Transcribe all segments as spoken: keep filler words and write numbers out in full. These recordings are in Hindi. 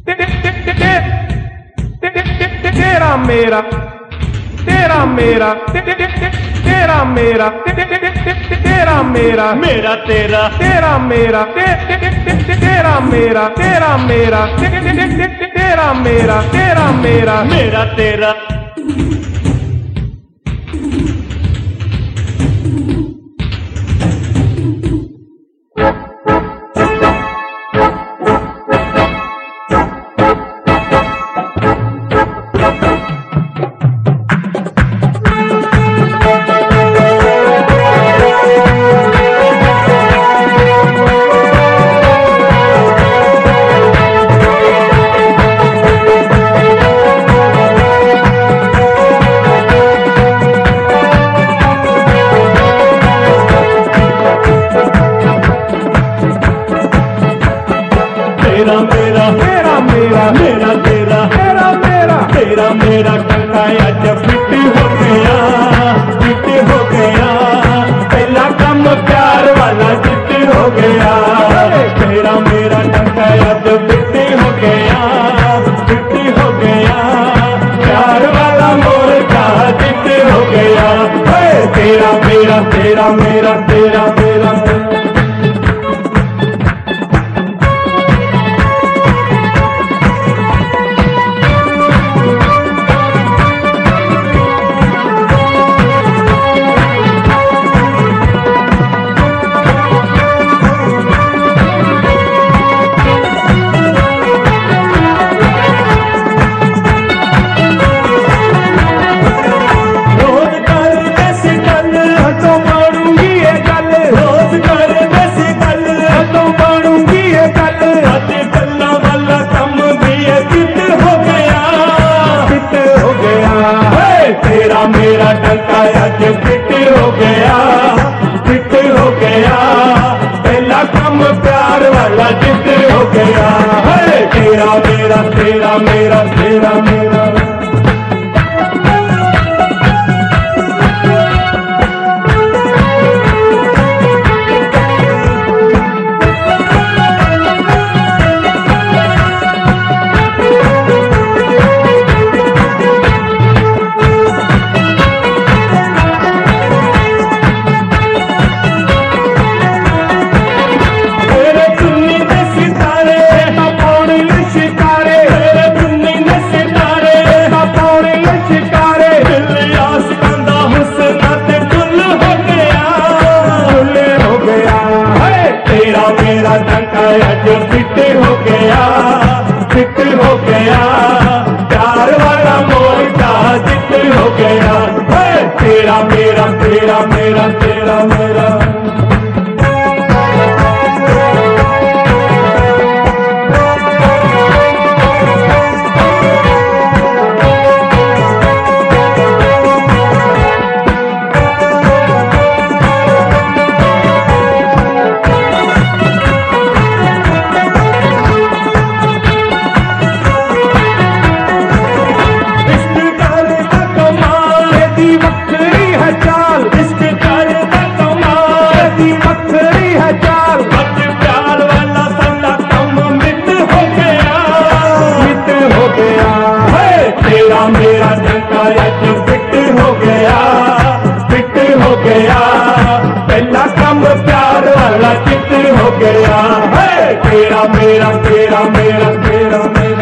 तेरा मेरा तेरा मेरा तेरा मेरा तेरा मेरा मेरा तेरा तेरा मेरा तेरा मेरा तेरा मेरा तेरा मेरा तेरा मेरा मेरा तेरा तेरा मेरा तेरा मेरा मेरा तेरा तेरा मेरा तेरा मेरा टंका अज फिट हो गया फिट हो गया पहला कम प्यार वाला जित हो गया तेरा मेरा टंका अज फिट हो गया फिट हो गया प्यार वाला मोर्चा जित हो गया तेरा मेरा तेरा मेरा तेरा मेरा तेरा मेरा टंका अज फिट हो गया फिट हो गया पहला कम प्यार वाला जित हो गया तेरा मेरा तेरा मेरा तेरा मेरा मेरा टंका अज फिट हो गया फिट हो गया प्यार वाला मोर्चा जित हो गया तेरा मेरा तेरा मेरा तेरा मेरा तेरा मेरा टंका अज फिट हो गया फिट हो गया पहला कम प्यार वाला चित हो गया तेरा मेरा तेरा मेरा तेरा मेरा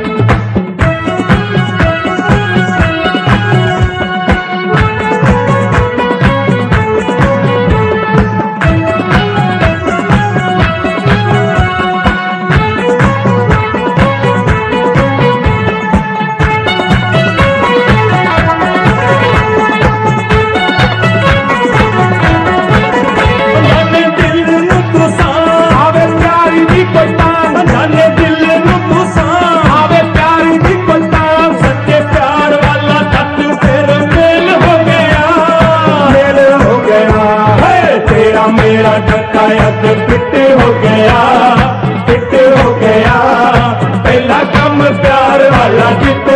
मेरा टंका अज फिट हो गया फिट हो गया पहला कम प्यार वाला जित